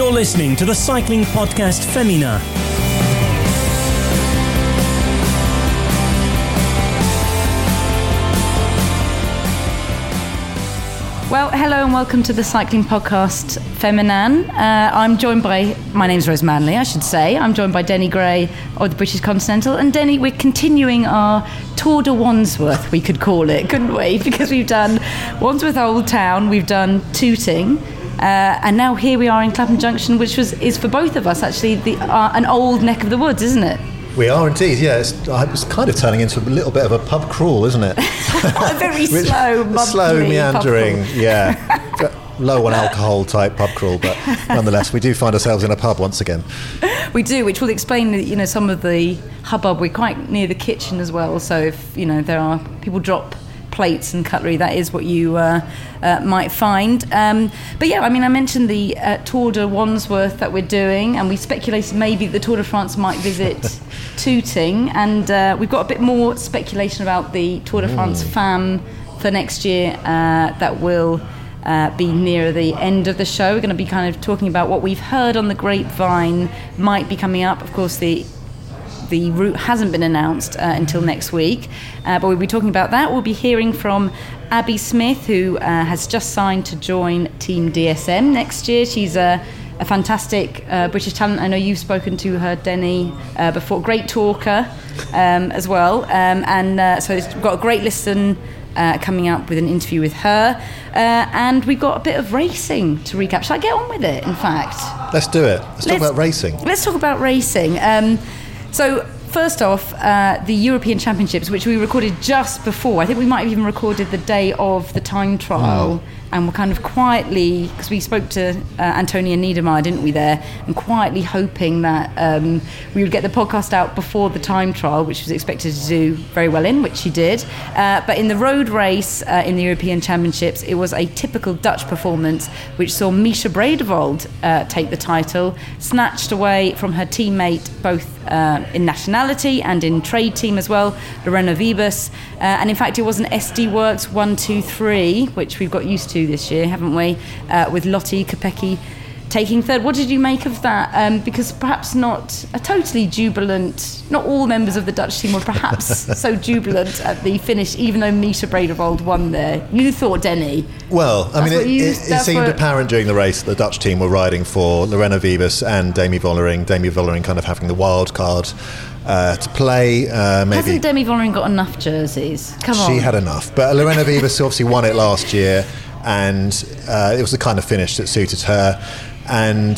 You're listening to the cycling podcast Femina. Well, hello and welcome to the cycling podcast Feminan. I'm joined by, my name's Rose Manley, I should say. I'm joined by Denny Gray of the British Continental. And Denny, we're continuing our Tour de Wandsworth, we could call it, couldn't we? Because we've done Wandsworth Old Town, we've done Tooting, and now here we are in Clapham Junction, which is for both of us actually an old neck of the woods, isn't it? We are indeed, yeah. It's kind of turning into a little bit of a pub crawl, isn't it? A very slow, meandering, yeah. Low on alcohol type pub crawl, but nonetheless, we do find ourselves in a pub once again. We do, which will explain, some of the hubbub. We're quite near the kitchen as well, so if, there are people drop plates and cutlery, that is what you might find. But yeah, I mentioned the Tour de Wandsworth that we're doing, and we speculated maybe the Tour de France might visit Tooting, and we've got a bit more speculation about the Tour de France Femme for next year that will be nearer the end of the show. We're going to be kind of talking about what we've heard on the grapevine might be coming up. Of course, the route hasn't been announced until next week, but we'll be talking about that. We'll be hearing from Abby Smith, who has just signed to join Team DSM next year. She's a fantastic British talent. I know you've spoken to her, Denny, before. Great talker as well. So we've got a great listen coming up with an interview with her. And we've got a bit of racing to recap. Shall I get on with it, in fact? Let's do it. Let's talk about racing. Let's talk about racing. So first off, the European Championships, which we recorded just before. I think we might have even recorded the day of the time trial. And we're kind of quietly, because we spoke to Antonia Niedermayer, didn't we, there, and quietly hoping that we would get the podcast out before the time trial, which was expected to do very well in, which she did. But in the road race in the European Championships, it was a typical Dutch performance, which saw Misha Bredevold take the title, snatched away from her teammate, both in nationality and in trade team as well, Lorena Wiebes. And in fact, it was an SD Works 1, 2, 3, which we've got used to this year, haven't we, with Lotte Kopecky taking third. What did you make of that? Because perhaps not a totally jubilant, not all members of the Dutch team were perhaps so jubilant at the finish, even though Misha Bredevold won there. You thought, Denny? Well, it seemed apparent during the race that the Dutch team were riding for Lorena Wiebes and Demi Vollering. Demi Vollering kind of having the wild card to play. Maybe hasn't Demi Vollering got enough jerseys? Come on. She had enough. But Lorena Wiebes obviously won it last year, and it was the kind of finish that suited her. And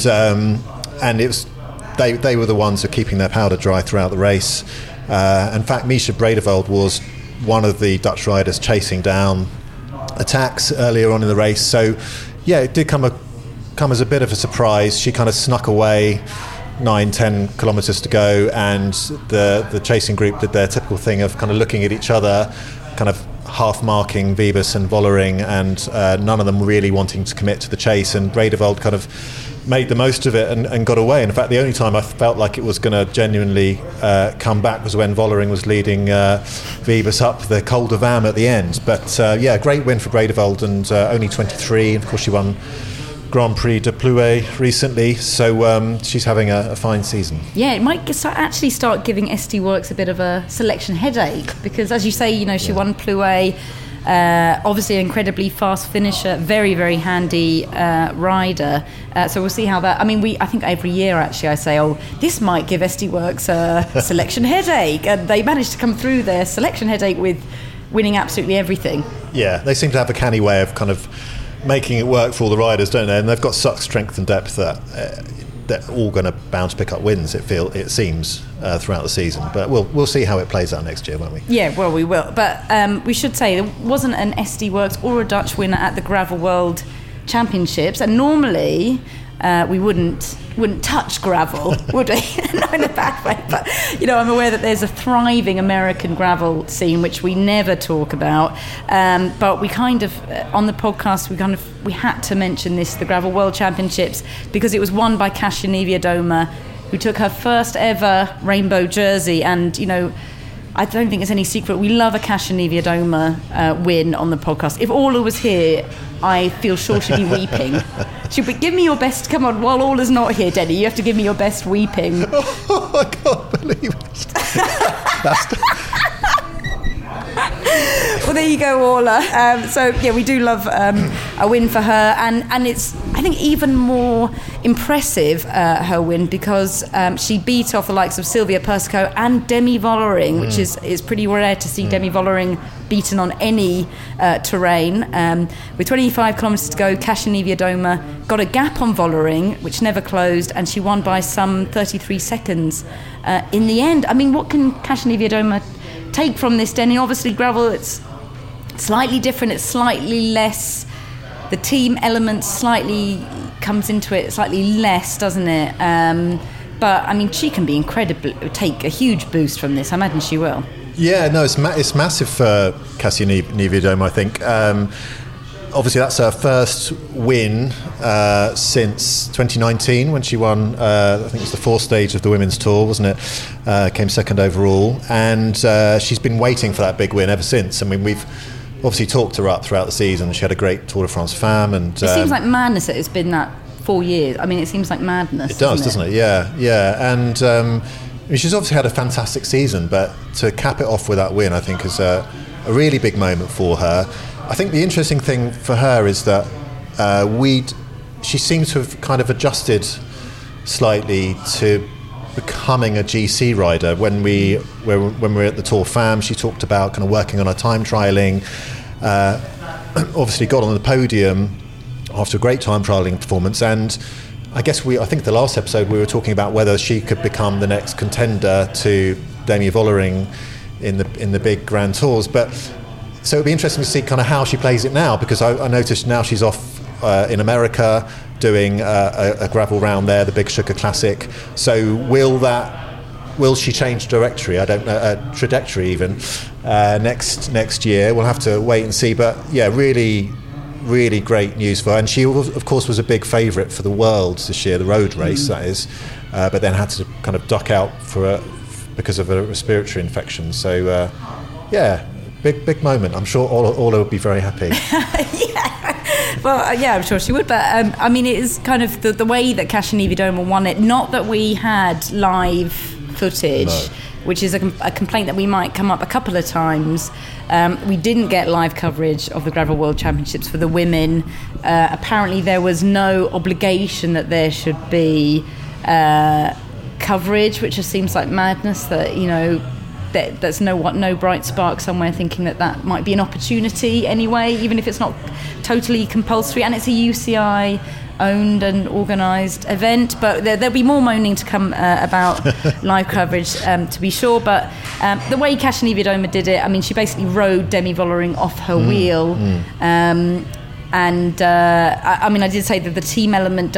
it was they were the ones who were keeping their powder dry throughout the race. In fact, Misha Bredevold was one of the Dutch riders chasing down attacks earlier on in the race. So, yeah, it did come as a bit of a surprise. She kind of snuck away 9-10 kilometres to go, and the chasing group did their typical thing of kind of looking at each other, kind of half marking Wiebes and Vollering, and none of them really wanting to commit to the chase, and Bredevold kind of made the most of it and got away. In fact, the only time I felt like it was going to genuinely come back was when Vollering was leading Wiebes up the Col de Vam at the end. But great win for Bredevold, and only 23. Of course, she won Grand Prix de Plouay recently, so she's having a fine season. Yeah, it might actually start giving SD Works a bit of a selection headache, because as you say, she won Plouay, obviously an incredibly fast finisher, very, very handy rider. So we'll see how that, I think every year actually I say, this might give SD Works a selection headache, and they managed to come through their selection headache with winning absolutely everything. Yeah, they seem to have a canny way of kind of making it work for all the riders, don't they? And they've got such strength and depth that they're all going to bound to pick up wins. It seems throughout the season, but we'll see how it plays out next year, won't we? Yeah, well, we will. But we should say there wasn't an SD Works or a Dutch winner at the Gravel World Championships, and normally we wouldn't touch gravel, would we? Not in a bad way, but I'm aware that there's a thriving American gravel scene which we never talk about. But we kind of on the podcast we had to mention the Gravel World Championships, because it was won by Kasia Niewiadoma, who took her first ever rainbow jersey, and I don't think it's any secret. We love a Kasia Niewiadoma win on the podcast. If Orla was here, I feel sure she'd be weeping. She'd be, give me your best. Come on, while Orla's not here, Denny, you have to give me your best weeping. Oh, I can't believe it. Well, there you go, Orla. So, yeah, we do love a win for her. And it's, I think, even more impressive, her win, because she beat off the likes of Sylvia Persico and Demi Vollering, which is pretty rare to see Demi Vollering beaten on any terrain. With 25 kilometres to go, Kasia Niewiadoma got a gap on Vollering, which never closed, and she won by some 33 seconds in the end. I mean, what can Kasia Niewiadoma take from this, Denny? Obviously, gravel, it's slightly different, it's slightly less, the team element slightly comes into it slightly less, doesn't it? But I mean, she can be incredible, take a huge boost from this. I imagine she will. Yeah, no, it's massive for Kasia Niewiadoma, I think. Obviously, that's her first win since 2019 when she won, I think it was the fourth stage of the Women's Tour, wasn't it? Came second overall. And she's been waiting for that big win ever since. I mean, we've obviously talked her up throughout the season. She had a great Tour de France Femme. And it seems like madness that it's been that 4 years. I mean, it seems like madness. It doesn't it? Yeah. And I mean, she's obviously had a fantastic season, but to cap it off with that win, I think is a really big moment for her. I think the interesting thing for her is that she seems to have kind of adjusted slightly to becoming a GC rider. When we were at the Tour Femme, she talked about kind of working on her time trialling. Obviously got on the podium after a great time trialling performance, and I think the last episode we were talking about whether she could become the next contender to Demi Vollering in the big Grand Tours. But so it'd be interesting to see kind of how she plays it now, because I noticed now she's off in America doing a gravel round there, the Big Sugar Classic. So will she change trajectory? I don't know, trajectory even next year. We'll have to wait and see. But yeah, really, really great news for her. And she, of course, was a big favourite for the Worlds this year, the road race, that is, but then had to kind of duck out because of a respiratory infection. So yeah. Big moment. I'm sure Orla would be very happy. Yeah. Well, yeah, I'm sure she would. But I mean, it is kind of the way that Kasia Niewiadoma won it. Not that we had live footage, which is a complaint that we might come up a couple of times. We didn't get live coverage of the Gravel World Championships for the women. Apparently, there was no obligation that there should be coverage, which just seems like madness. That, you know, there's no bright spark somewhere thinking that might be an opportunity anyway, even if it's not totally compulsory, and it's a UCI owned and organised event. But there'll be more moaning to come about live coverage, to be sure. But the way Kasia Niewiadoma did it, I mean, she basically rode Demi Vollering off her wheel. I mean, I did say that the team element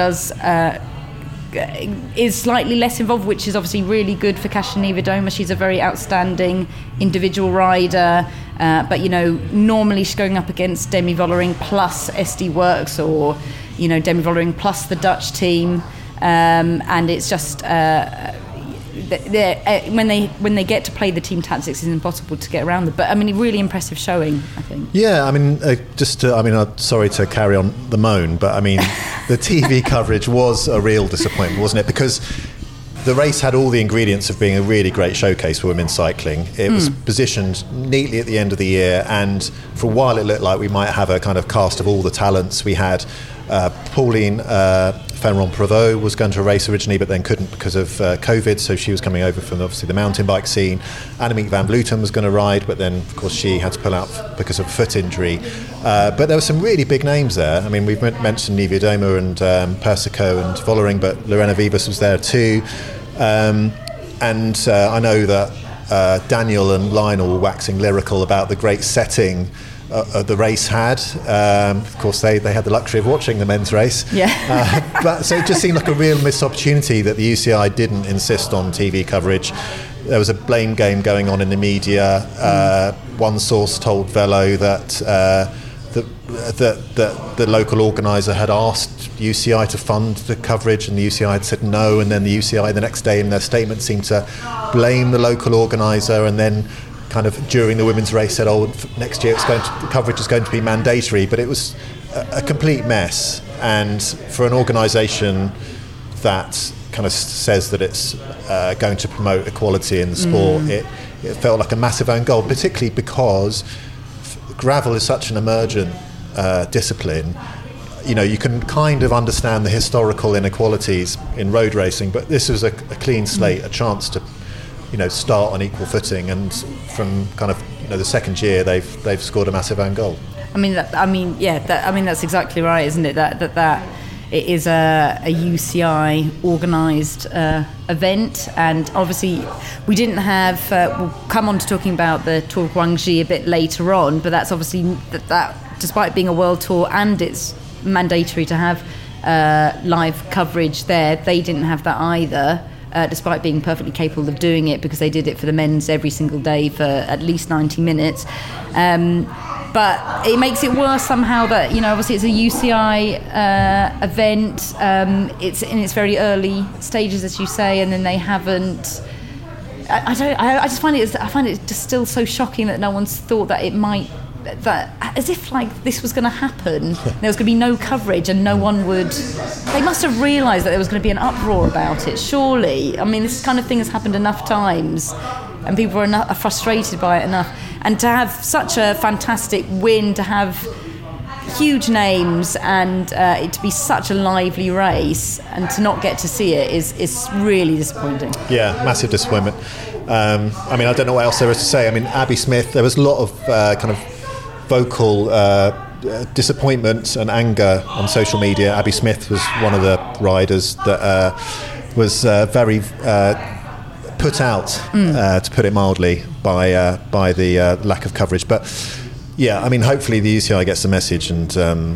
is slightly less involved, which is obviously really good for Kasia Niewiadoma. She's a very outstanding individual rider, but you know, normally she's going up against Demi Vollering plus SD Worx, or you know, Demi Vollering plus the Dutch team, and it's just when they get to play the team tactics, it's impossible to get around them. But I mean, a really impressive showing, I think. Yeah, I mean, sorry to carry on the moan, but I mean, the TV coverage was a real disappointment, wasn't it? Because the race had all the ingredients of being a really great showcase for women's cycling. It was positioned neatly at the end of the year, and for a while it looked like we might have a kind of cast of all the talents. We had Pauline Ferrand-Prévot was going to race originally, but then couldn't because of COVID, so she was coming over from obviously the mountain bike scene. Annemiek van Vleuten was going to ride, but then of course she had to pull out because of a foot injury. But there were some really big names there. I mean, we've mentioned Niewiadoma and Persico and Vollering, but Lorena Vivas was there too. And I know that Daniel and Lionel were waxing lyrical about the great setting the race had. Of course, they had the luxury of watching the men's race. Yeah. But so it just seemed like a real missed opportunity that the UCI didn't insist on TV coverage. There was a blame game going on in the media. One source told Velo that the local organiser had asked UCI to fund the coverage, and the UCI had said no, and then the UCI the next day in their statement seemed to blame the local organiser, and then kind of during the women's race said, oh, next year the coverage is going to be mandatory. But it was a complete mess, and for an organisation that kind of says that it's going to promote equality in the sport, it felt like a massive own goal, particularly because gravel is such an emergent discipline. You know, you can kind of understand the historical inequalities in road racing, but this was a clean slate, a chance to, you know, start on equal footing, and from kind of, you know, the second year they've scored a massive own goal. That's exactly right, isn't it? That it is a UCI organised event, and obviously we didn't have. We'll come on to talking about the Tour of Guangxi a bit later on, but that's obviously that despite being a world tour and it's mandatory to have live coverage there, they didn't have that either. Despite being perfectly capable of doing it, because they did it for the men's every single day for at least 90 minutes. But it makes it worse somehow that, you know, obviously it's a UCI event. It's in its very early stages, as you say, and then they haven't. I find it just still so shocking that no one's thought that it might. That as if like this was going to happen, there was going to be no coverage and no one would. They must have realised that there was going to be an uproar about it. Surely, I mean, this kind of thing has happened enough times, and people are frustrated by it enough. And to have such a fantastic win, to have huge names, and it to be such a lively race, and to not get to see it is really disappointing. Yeah, massive disappointment. I mean, I don't know what else there is to say. I mean, Abby Smith. There was a lot of kind of vocal disappointment and anger on social media. Abby Smith was one of the riders that was very put out, to put it mildly, by the lack of coverage. But yeah, I mean, hopefully the UCI gets the message and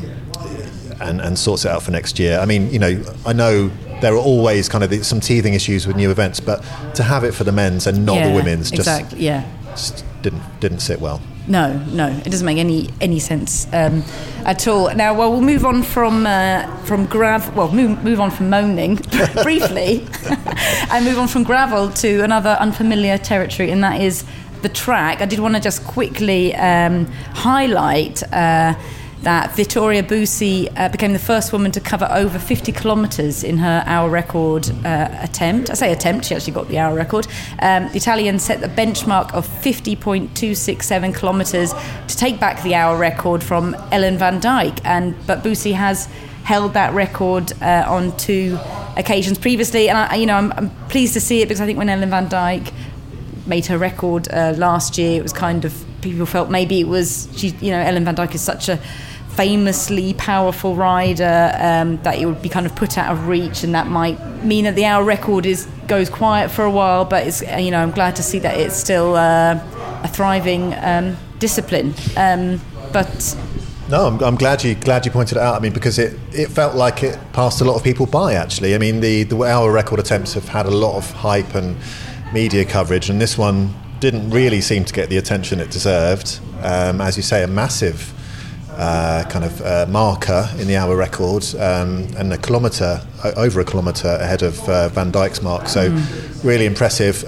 sorts it out for next year. I mean, you know, I know there are always kind of some teething issues with new events, but to have it for the men's and not the women's just didn't sit well. No, it doesn't make any sense at all. Now, we'll move on from gravel. Well, move on from moaning briefly, and move on from gravel to another unfamiliar territory, and that is the track. I did want to just quickly highlight that Vittoria Busi became the first woman to cover over 50 kilometres in her hour record attempt. I say attempt, she actually got the hour record. The Italian set the benchmark of 50.267 kilometres to take back the hour record from Ellen van Dijk. But Busi has held that record on 2 occasions previously, and I'm pleased to see it, because I think when Ellen van Dijk made her record last year, it was kind of, people felt maybe it was Ellen van Dijk is such a famously powerful rider that it would be kind of put out of reach, and that might mean that the hour record goes quiet for a while. But it's I'm glad to see that it's still a thriving discipline. But no, I'm glad you pointed it out. I mean, because it felt like it passed a lot of people by. Actually, I mean, the hour record attempts have had a lot of hype and media coverage, and this one didn't really seem to get the attention it deserved. As you say, a massive marker in the hour record, and over a kilometre ahead of Van Dijk's mark. So really impressive.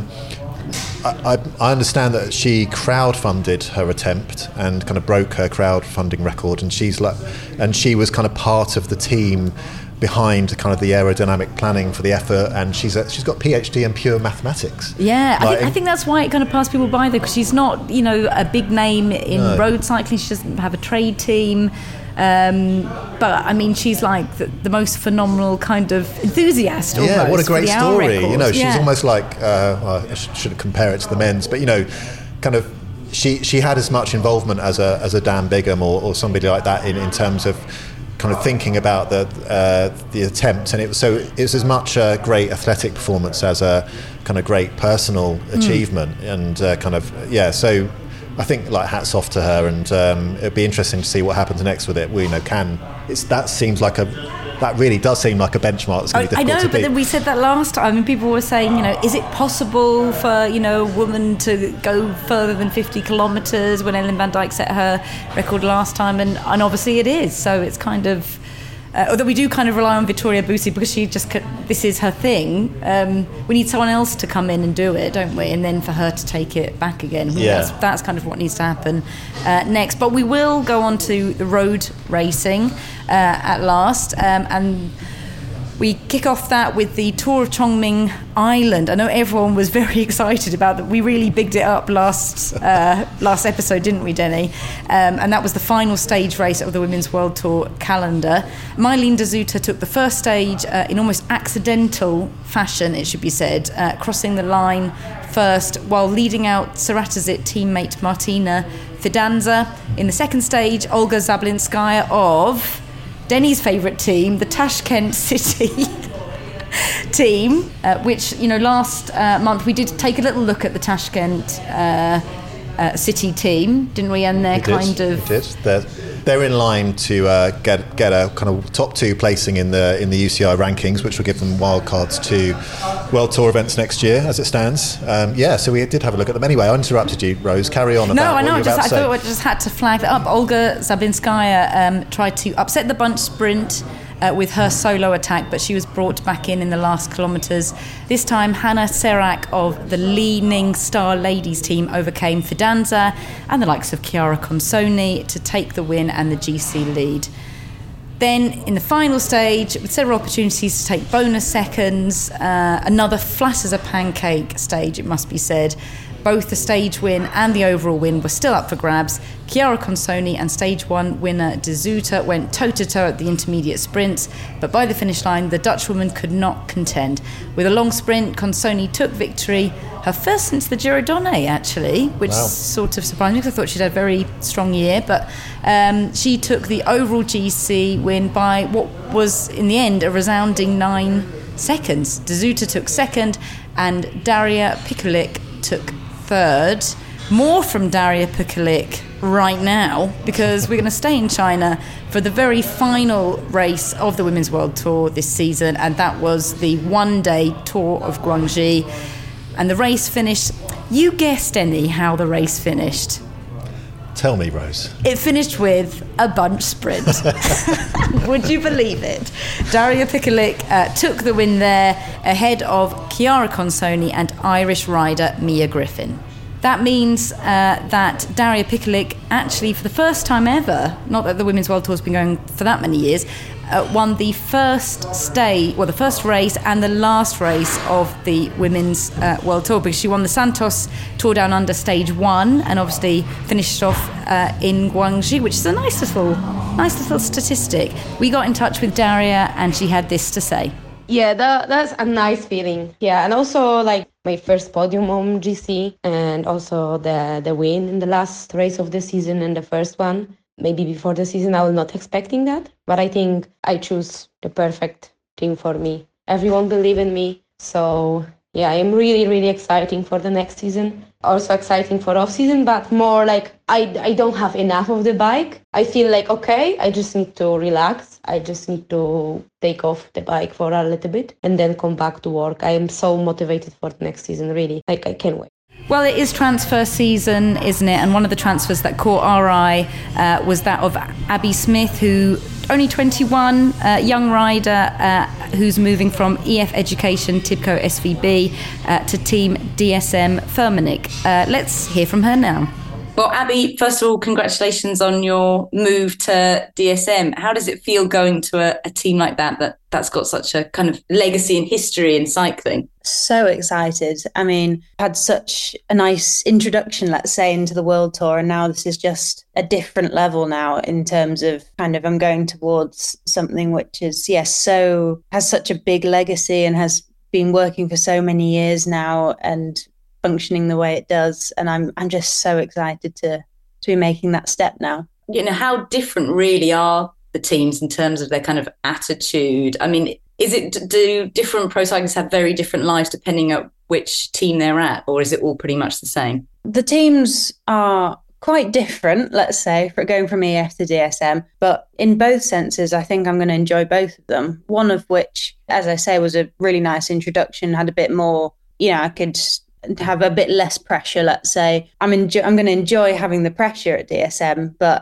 I understand that she crowdfunded her attempt and kind of broke her crowdfunding record, and she was kind of part of the team behind kind of the aerodynamic planning for the effort, and she's got a PhD in pure mathematics. Yeah, I think that's why it kind of passed people by, though, because she's not a big name in road cycling. She doesn't have a trade team, but I mean, she's like the most phenomenal kind of enthusiast. Yeah, what a great story! She's almost like I shouldn't compare it to the men's, but kind of she had as much involvement as a Dan Bigham or somebody like that in terms of kind of thinking about the attempt, and it was as much a great athletic performance as a kind of great personal achievement, and so I think like hats off to her, and it'd be interesting to see what happens next with it. That seems like a that really does seem like a benchmark that's going to be difficult to beat. But then we said that last time, and people were saying, is it possible for, a woman to go further than 50 kilometres when Ellen van Dijk set her record last time? And obviously it is. So it's kind of... although we do kind of rely on Victoria Busi because this is her thing. We need someone else to come in and do it, don't we? And then for her to take it back again. Yeah. That's kind of what needs to happen next. But we will go on to the road racing at last. And we kick off that with the Tour of Chongming Island. I know everyone was very excited about that. We really bigged it up last episode, didn't we, Denny? And that was the final stage race of the Women's World Tour calendar. Mylene de Zutter took the first stage in almost accidental fashion, it should be said, crossing the line first while leading out Ceratizit teammate Martina Fidanza. In the second stage, Olga Zablinskaya of Denny's favourite team, the Tashkent City team, which, last month we did take a little look at the Tashkent City team, didn't we? And they're We did. They're in line to get a kind of top 2 placing in the UCI rankings, which will give them wildcards to World Tour events next year, as it stands. So we did have a look at them. Anyway, I interrupted you, Rose. Carry on. No, I know. I thought I just had to flag that up. Olga Zablinskaya tried to upset the bunch sprint with her solo attack, but she was brought back in the last kilometres. This time, Hannah Serak of the Leaning Star Ladies team overcame Fidanza and the likes of Chiara Consoni to take the win and the GC lead. Then, in the final stage, with several opportunities to take bonus seconds, another flat as a pancake stage, it must be said. Both the stage win and the overall win were still up for grabs. Chiara Consoni and stage 1 winner de Zutter went toe-to-toe at the intermediate sprints, but by the finish line, the Dutchwoman could not contend. With a long sprint, Consoni took victory, her first since the Giro Donne, actually, which sort of surprised me because I thought she'd had a very strong year, but she took the overall GC win by what was, in the end, a resounding 9 seconds. De Zutter took second, and Daria Pikulik took third. More from Daria Pikulik right now, because we're going to stay in China for the very final race of the Women's World Tour this season, and that was the one-day Tour of Guangxi. And the race finished... You guessed, Denny, how the race finished. Tell me, Rose. It finished with a bunch sprint. Would you believe it? Daria Pikulik took the win there ahead of Chiara Consoni and Irish rider Mia Griffin. That means that Daria Pikulik actually, for the first time ever, not that the Women's World Tour's been going for that many years, won the first the first race and the last race of the Women's World Tour, because she won the Santos Tour Down Under stage 1 and obviously finished off in Guangxi, which is a nice little statistic. We got in touch with Daria and she had this to say. Yeah, that's a nice feeling. Yeah, and also my first podium on GC, and also the win in the last race of the season and the first one. Maybe before the season I was not expecting that, but I think I choose the perfect team for me. Everyone believe in me, so yeah, I'm really, really exciting for the next season. Also exciting for off season, but more I don't have enough of the bike. I feel okay, I just need to relax. I just need to take off the bike for a little bit and then come back to work. I am so motivated for the next season, really. I can't wait. Well, it is transfer season, isn't it? And one of the transfers that caught our eye was that of Abby Smith, who only 21, young rider who's moving from EF Education Tibco SVB to Team DSM Firmenich. Let's hear from her now. Well, Abby, first of all, congratulations on your move to DSM. How does it feel going to a team like that's got such a kind of legacy and history in cycling? So excited. I mean, had such a nice introduction, let's say, into the World Tour, and now this is just a different level now in terms of I'm going towards something which is, has such a big legacy and has been working for so many years now and functioning the way it does, and I'm just so excited to be making that step now. How different really are the teams in terms of their kind of attitude? I mean, do different pro cyclists have very different lives depending on which team they're at, or is it all pretty much the same? The teams are quite different, let's say, for going from EF to DSM. But in both senses, I think I'm going to enjoy both of them. One of which, as I say, was a really nice introduction, had a bit more, I could have a bit less pressure, let's say. I'm going to enjoy having the pressure at DSM, but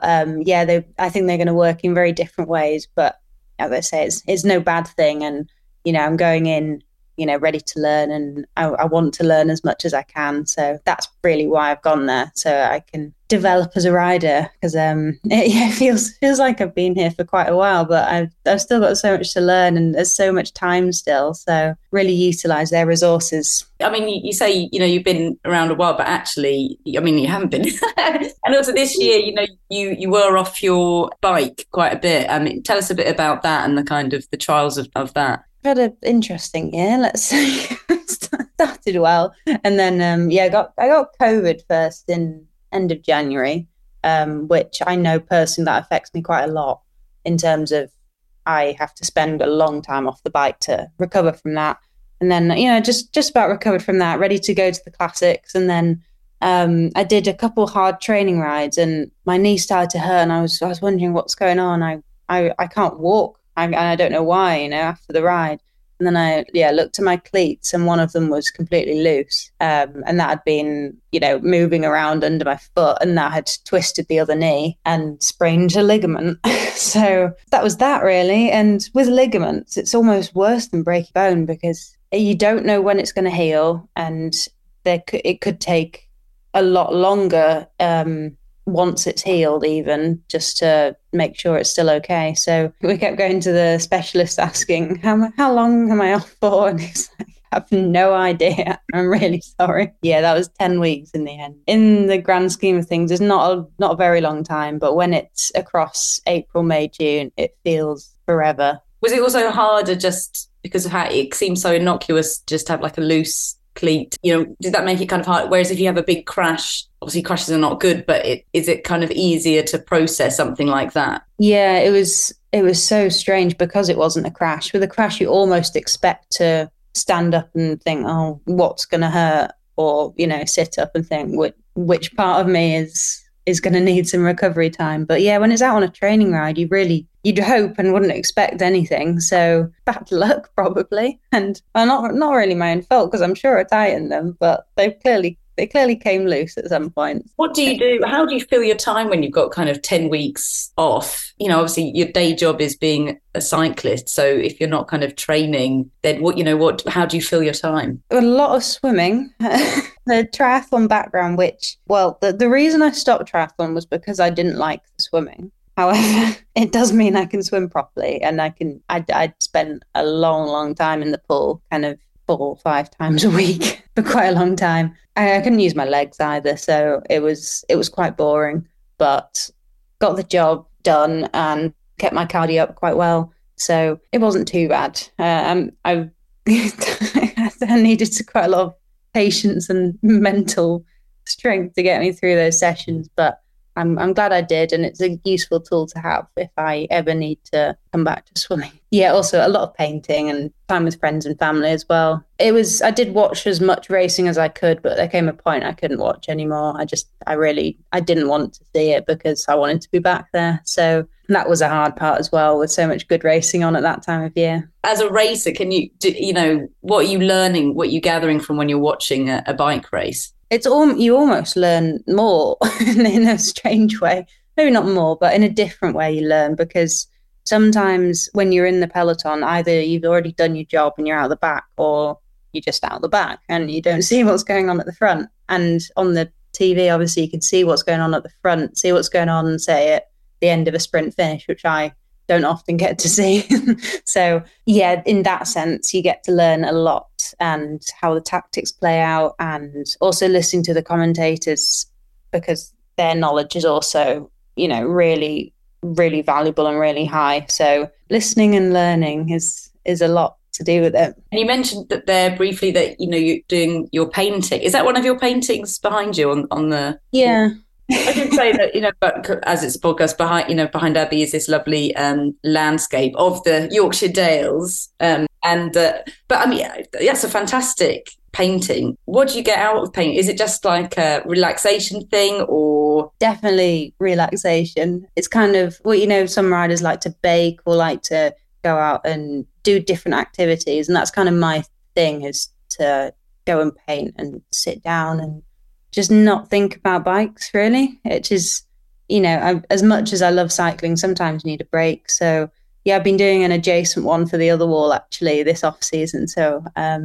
I think they're going to work in very different ways. But as I say, it's no bad thing. And, I'm going in, ready to learn, and I want to learn as much as I can. So that's really why I've gone there, so I can develop as a rider, because it feels like I've been here for quite a while, but I've still got so much to learn, and there's so much time still, so really utilize their resources. I mean, you say you've been around a while, but actually, I mean, you haven't been. And also this year, you were off your bike quite a bit. I mean, tell us a bit about that and the kind of the trials of that. Had an interesting year, let's say. Started well, and then I got COVID first in end of January, which I know personally that affects me quite a lot in terms of I have to spend a long time off the bike to recover from that, and then just about recovered from that, ready to go to the classics, and then I did a couple hard training rides, and my knee started to hurt, and I was wondering what's going on. I can't walk. I don't know why, after the ride. And then I looked at my cleats, and one of them was completely loose. And that had been, moving around under my foot, and that had twisted the other knee and sprained a ligament. So that was that, really. And with ligaments, it's almost worse than breaking bone, because you don't know when it's going to heal, and it could take a lot longer once it's healed, even, just to make sure it's still okay. So we kept going to the specialist asking, how long am I off for? And he's like, I have no idea. I'm really sorry. Yeah, that was 10 weeks in the end. In the grand scheme of things, it's not a very long time, but when it's across April, May, June, it feels forever. Was it also harder just because of how it seems so innocuous, just to have like a loose cleat? Did that make it kind of hard? Whereas if you have a big crash, obviously crashes are not good, but is it kind of easier to process something like that? Yeah, it was so strange because it wasn't a crash. With a crash, you almost expect to stand up and think, oh, what's going to hurt? Or, sit up and think, which part of me is going to need some recovery time. But yeah, when it's out on a training ride, you'd hope and wouldn't expect anything. So bad luck, probably. And not really my own fault, because I'm sure I tightened them, but they clearly came loose at some point. What do you do? How do you fill your time when you've got kind of 10 weeks off? Obviously your day job is being a cyclist. So if you're not kind of training, then how do you fill your time? A lot of swimming. The triathlon background, the reason I stopped triathlon was because I didn't like the swimming. However, it does mean I can swim properly, and I'd spent a long, long time in the pool, kind of 4 or 5 times a week for quite a long time. I couldn't use my legs either, so it was quite boring, but got the job done and kept my cardio up quite well, so it wasn't too bad. I needed quite a lot of patience and mental strength to get me through those sessions, but I'm glad I did, and it's a useful tool to have if I ever need to come back to swimming. Yeah, also a lot of painting and time with friends and family as well. I did watch as much racing as I could, but there came a point I couldn't watch anymore. I didn't want to see it because I wanted to be back there. So that was a hard part as well, with so much good racing on at that time of year. As a racer, what are you learning, what are you gathering from when you're watching a bike race? You almost learn more in a strange way. Maybe not more, but in a different way you learn, because sometimes when you're in the peloton, either you've already done your job and you're out the back, or you're just out the back and you don't see what's going on at the front. And on the TV, obviously, you can see what's going on at the front, see what's going on, say, at the end of a sprint finish, which I don't often get to see. So yeah, in that sense, you get to learn a lot, and how the tactics play out, and also listening to the commentators, because their knowledge is also, really, really valuable and really high. So listening and learning is a lot to do with it. And you mentioned that there briefly that, you're doing your painting. Is that one of your paintings behind you on the... Yeah. I did say that, but as it's a podcast, behind Abby is this lovely landscape of the Yorkshire Dales. But I mean, that's a fantastic painting. What do you get out of painting? Is it just like a relaxation thing, or? Definitely relaxation. It's kind of, well, some riders like to bake or like to go out and do different activities. And that's kind of my thing, is to go and paint and sit down and just not think about bikes, really. It is, as much as I love cycling, sometimes you need a break. So yeah, I've been doing an adjacent one for the other wall actually this off season. So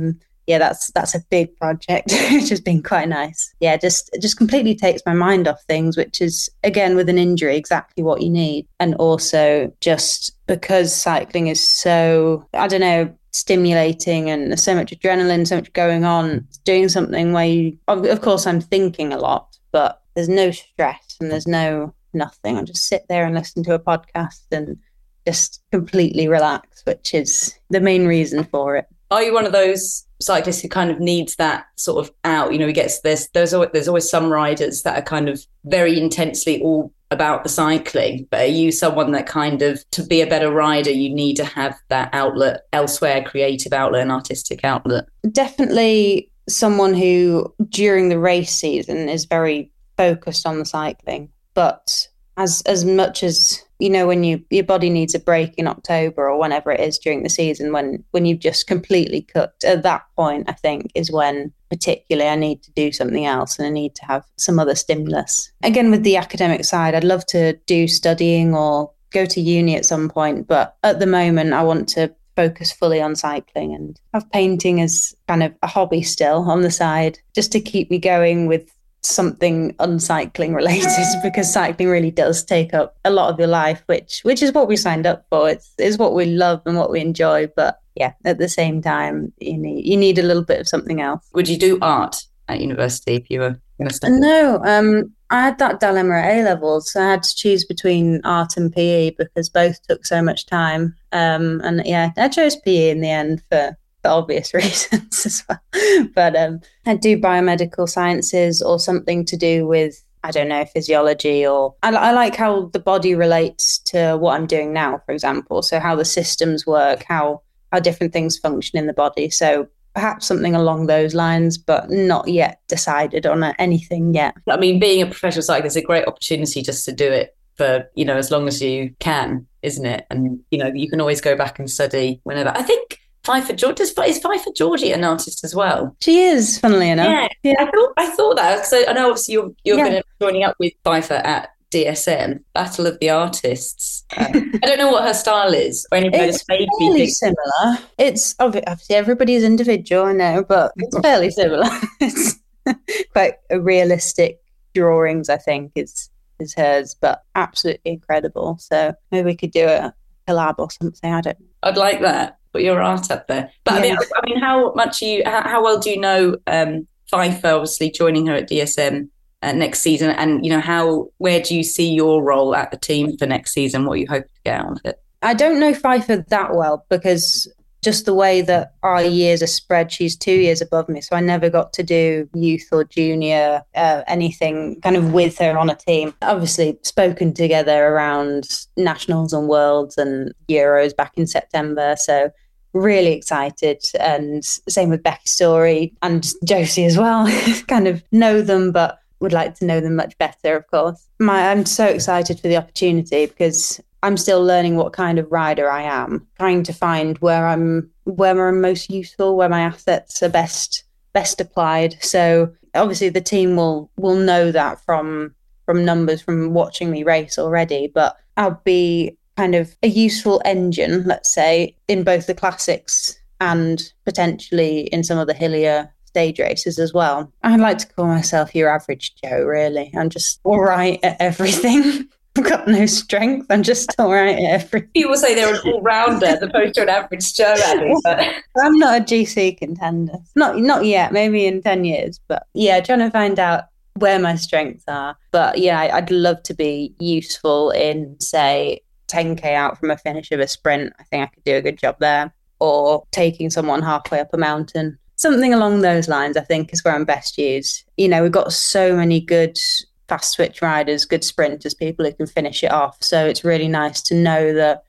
that's a big project, which has been quite nice. Yeah, just completely takes my mind off things, which is, again, with an injury, exactly what you need. And also just because cycling is so, I don't know, stimulating and there's so much adrenaline, so much going on, doing something where of course I'm thinking a lot, but there's no stress and there's nothing. I just sit there and listen to a podcast and just completely relax, which is the main reason for it. Are you one of those cyclists who kind of needs that sort of out? He gets this. There's always some riders that are kind of very intensely all about the cycling, but are you someone that kind of, to be a better rider, you need to have that outlet elsewhere, creative outlet and artistic outlet? Definitely someone who during the race season is very focused on the cycling, but as much as when your body needs a break in October or whenever it is during the season, when you've just completely cooked, at that point I think is when particularly I need to do something else and I need to have some other stimulus. Again, with the academic side, I'd love to do studying or go to uni at some point, but at the moment I want to focus fully on cycling and have painting as kind of a hobby still on the side, just to keep me going with something uncycling related, because cycling really does take up a lot of your life, which is what we signed up for. It's what we love and what we enjoy, but yeah, at the same time you need a little bit of something else. Would you do art at university if you were going to study? No, I had that dilemma at A-levels, so I had to choose between art and PE because both took so much time, and yeah, I chose PE in the end for obvious reasons as well. But I do biomedical sciences or something to do with, I don't know, physiology, or I like how the body relates to what I'm doing now, for example. So how the systems work, how different things function in the body. So perhaps something along those lines, but not yet decided on anything yet. I mean, being a professional cyclist is a great opportunity just to do it for, as long as you can, isn't it? And, you can always go back and study whenever. I think Pfeiffer Georgie, is Pfeiffer Georgie an artist as well? She is, funnily enough. Yeah. I thought that. So I know obviously you're going to be joining up with Pfeiffer at DSM, Battle of the Artists. I don't know what her style is or anything. It's fairly similar. It's obviously everybody's individual, I know, but it's fairly similar. It's quite a realistic drawings, I think, is hers, but absolutely incredible. So maybe we could do a collab or something. I don't know. I'd like that. Put your art up there. But yeah. I mean, how well do you know Pfeiffer, obviously joining her at DSM next season, and where do you see your role at the team for next season? What you hope to get out of it? I don't know Pfeiffer that well because just the way that our years are spread, she's 2 years above me, so I never got to do youth or junior anything kind of with her on a team. Obviously spoken together around nationals and worlds and Euros back in September, so really excited. And same with Becky Story and Josie as well. Kind of know them, but would like to know them much better, of course. I'm so excited for the opportunity because I'm still learning what kind of rider I am, trying to find where I'm most useful, where my assets are best applied. So obviously the team will know that from numbers, from watching me race already, but I'll be kind of a useful engine, let's say, in both the classics and potentially in some of the hillier stage races as well. I'd like to call myself your average Joe, really. I'm just all right at everything. I've got no strength. I'm just all right at everything. People say they're an all-rounder as opposed to an average Joe, Abby. But I'm not a GC contender. Not yet, maybe in 10 years. But yeah, trying to find out where my strengths are. But yeah, I'd love to be useful in, say, 10K out from a finish of a sprint. I think I could do a good job there. Or taking someone halfway up a mountain. Something along those lines, I think, is where I'm best used. We've got so many good fast switch riders, good sprinters, people who can finish it off. So it's really nice to know that,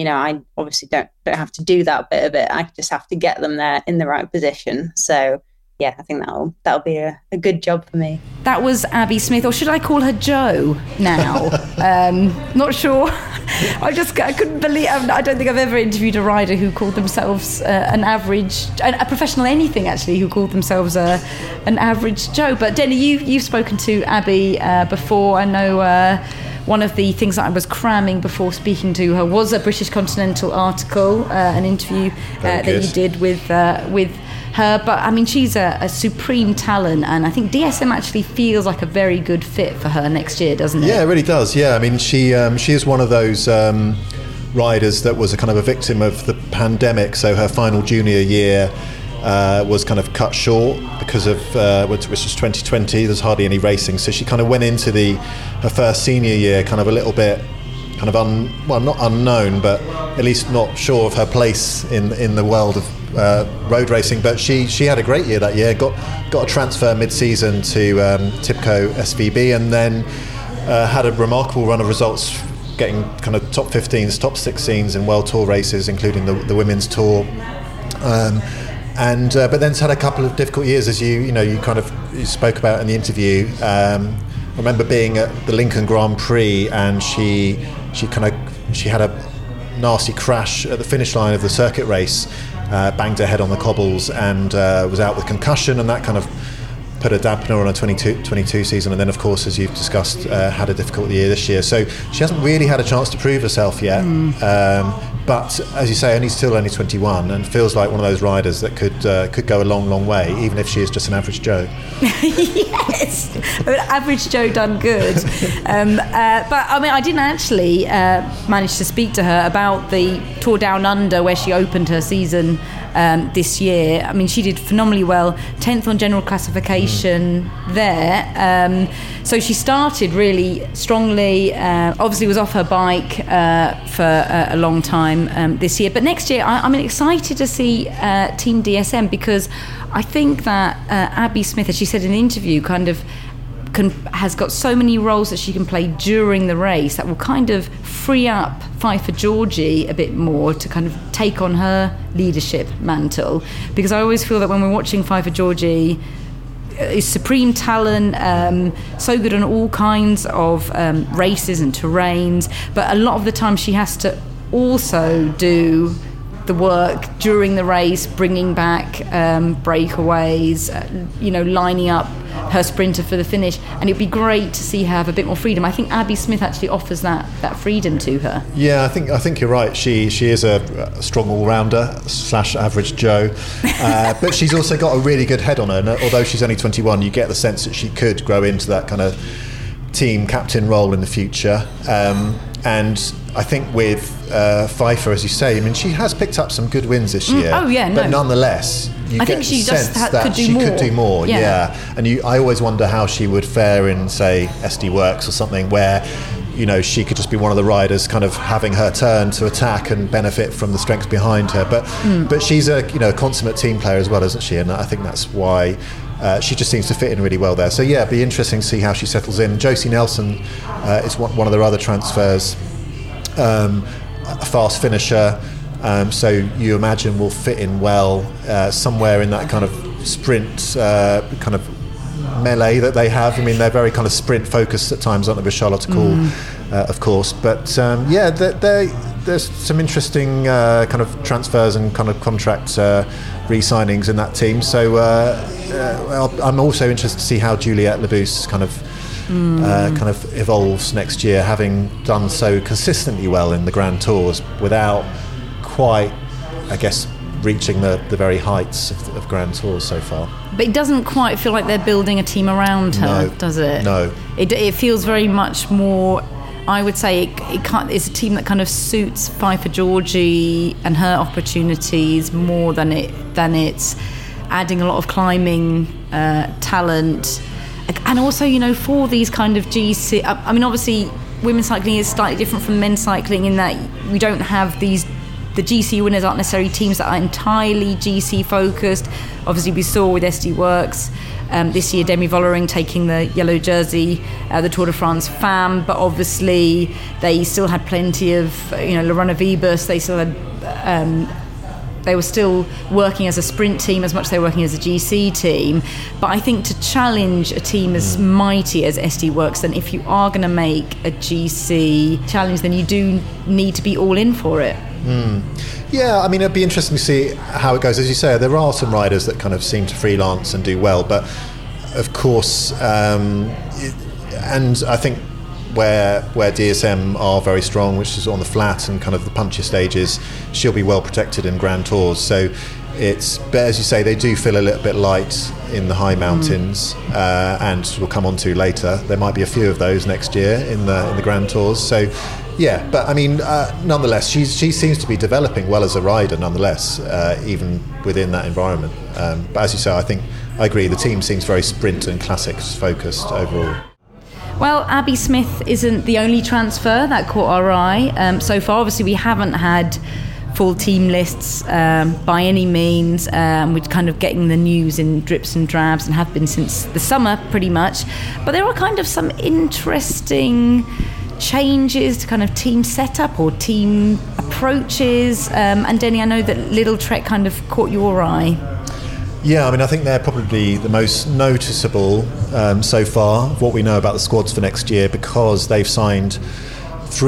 I obviously don't have to do that bit of it. I just have to get them there in the right position. So yeah, I think that'll be a good job for me. That was Abby Smith, or should I call her Jo now? Not sure. I couldn't believe. I don't think I've ever interviewed a rider who called themselves a professional anything actually, who called themselves an average Jo. But Denny, you've spoken to Abby before. I know. One of the things that I was cramming before speaking to her was a British Continental article, an interview that you did with her. But I mean, she's a supreme talent, and I think DSM actually feels like a very good fit for her next year, doesn't it? Yeah, it really does. Yeah, I mean, she is one of those riders that was a kind of a victim of the pandemic. So her final junior year was kind of cut short because of which was 2020. There's hardly any racing, so she kind of went into her first senior year kind of a little bit kind of not unknown, but at least not sure of her place in the world of road racing. But she had a great year that year. Got a transfer mid-season to Tipco SVB, and then had a remarkable run of results, getting kind of top 15s, top 16s in World Tour races, including the Women's Tour. But then had a couple of difficult years, as you spoke about in the interview. I remember being at the Lincoln Grand Prix, and she had a nasty crash at the finish line of the circuit race, banged her head on the cobbles, and was out with concussion, and that kind of put a dampener on a 22 season. And then, of course, as you've discussed, had a difficult year this year. So she hasn't really had a chance to prove herself yet. But as you say, only 21, and feels like one of those riders that could go a long way, even if she is just an average Jo. Yes, average Jo done good. But I mean, I didn't actually manage to speak to her about the Tour Down Under, where she opened her season this year. I mean, she did phenomenally well, 10th on general classification there. So she started really strongly. Obviously was off her bike for a long time this year. But next year, I'm excited to see Team DSM, because I think that Abby Smith, as she said in the interview, kind of has got so many roles that she can play during the race that will kind of free up Pfeiffer Georgie a bit more to kind of take on her leadership mantle. Because I always feel that when we're watching Pfeiffer Georgie, is supreme talent, so good on all kinds of races and terrains, but a lot of the time she has to also do the work during the race, bringing back breakaways, lining up her sprinter for the finish, and it'd be great to see her have a bit more freedom. I think Abby Smith actually offers that freedom to her. Yeah, I think you're right. She is a strong all-rounder / average Jo, but she's also got a really good head on her. And although she's only 21, you get the sense that she could grow into that kind of team captain role in the future. And I think with Pfeiffer, as you say, I mean, she has picked up some good wins this year. But nonetheless, you get the sense that she could do more. Yeah. And I always wonder how she would fare in, say, SD Works or something, where she could just be one of the riders kind of having her turn to attack and benefit from the strength behind her. But she's a consummate team player as well, isn't she? And I think that's why she just seems to fit in really well there. So yeah, it'd be interesting to see how she settles in. Josie Nelson is one of their other transfers, a fast finisher, so you imagine will fit in well somewhere in that kind of sprint kind of melee that they have. I mean, they're very kind of sprint focused at times, aren't they, with Charlotte Kool, of course. But there's some interesting kind of transfers and kind of contract re-signings in that team. So I'm also interested to see how Juliette Labous kind of evolves next year, having done so consistently well in the Grand Tours without quite, I guess, reaching the very heights of Grand Tours so far. But it doesn't quite feel like they're building a team around her, does it? No. It feels very much more, I would say, it's a team that kind of suits Pfeiffer Georgie and her opportunities more than it's adding a lot of climbing talent. And also, for these kind of GC, I mean, obviously, women's cycling is slightly different from men's cycling in that we don't have the GC winners aren't necessarily teams that are entirely GC focused. Obviously, we saw with SD Works this year, Demi Vollering taking the yellow jersey, the Tour de France Femme, but obviously they still had plenty of, Lorena Wiebes, they still had they were still working as a sprint team as much as they were working as a GC team. But I think to challenge a team as mighty as SD Worx, then if you are going to make a GC challenge, then you do need to be all in for it. Yeah, I mean, it'd be interesting to see how it goes. As you say, there are some riders that kind of seem to freelance and do well, but of course, and I think where DSM are very strong, which is on the flat and kind of the punchy stages, she'll be well protected in Grand Tours. So but as you say, they do feel a little bit light in the high mountains, and we'll come on to later. There might be a few of those next year in the Grand Tours. So. Yeah, but I mean, nonetheless, she seems to be developing well as a rider, nonetheless, even within that environment. But as you say, I agree, the team seems very sprint and classics focused overall. Well, Abby Smith isn't the only transfer that caught our eye so far. Obviously, we haven't had full team lists by any means. We're kind of getting the news in drips and drabs and have been since the summer, pretty much. But there are kind of some interesting changes to kind of team setup or team approaches, and Denny, I know that Lidl Trek kind of caught your eye. Yeah, I mean, I think they're probably the most noticeable so far of what we know about the squads for next year, because they've signed 5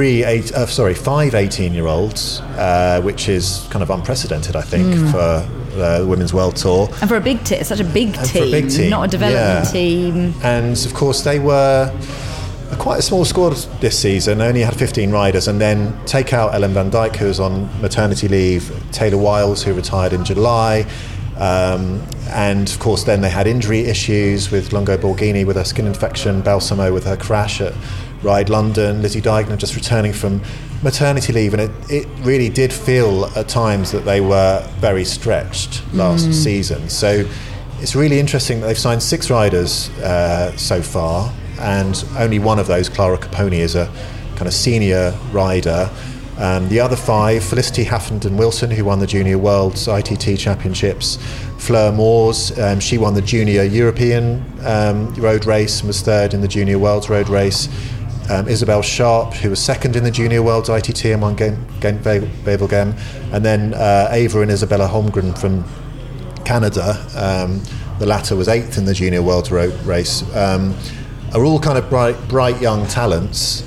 18-year-olds, which is kind of unprecedented, I think, for the Women's World Tour. And for a big team, such a big team, not a development team. And of course, they were quite a small squad this season, only had 15 riders, and then take out Ellen van Dijk, who was on maternity leave, Taylor Wiles, who retired in July, and of course then they had injury issues with Longo Borghini with her skin infection, Balsamo with her crash at Ride London, Lizzie Deignan just returning from maternity leave, and it really did feel at times that they were very stretched last season. So it's really interesting that they've signed 6 riders so far, and only one of those, Clara Caponi, is a kind of senior rider. The other 5, Felicity Haffenden-Wilson, who won the Junior World's ITT Championships, Fleur Moores, she won the Junior European road race and was 3rd in the Junior World's road race. Isabel Sharp, who was 2nd in the Junior World's ITT and won Gent-Wevelgem. And then Ava and Isabella Holmgren from Canada, the latter was 8th in the Junior World's road race. Are all kind of bright young talents,